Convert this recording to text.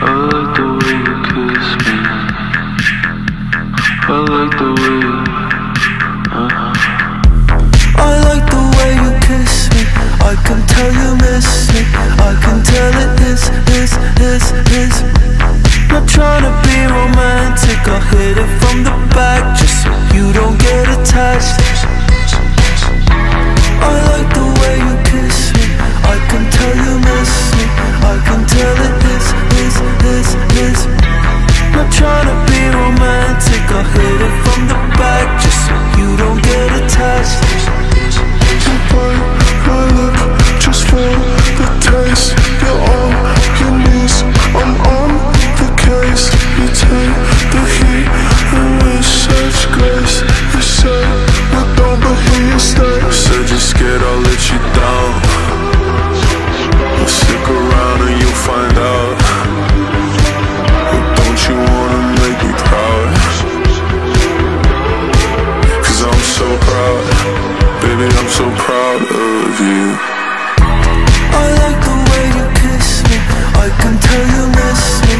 I like the way you kiss me. I like the way you I like the way you kiss me. I can tell you miss me. I can tell it is. Not trying to be romantic, I'll hit it from the back just so you don't get attached. I like the way you kiss me. I can tell you miss me. I can tell it is. Not trying to be romantic, I'll hit it from the back just so you don't get attached. You bite my lip just for the taste. You're on your knees, I'm on the case. You take the heat and with such grace. You say you don't, but here you stay. said you're scared I'll let you down. Well, stick around and you'll find out. But don't you wanna make me proud? 'Cause I'm so proud, baby, I'm so proud of you. I like the way you kiss me. I can tell you miss me.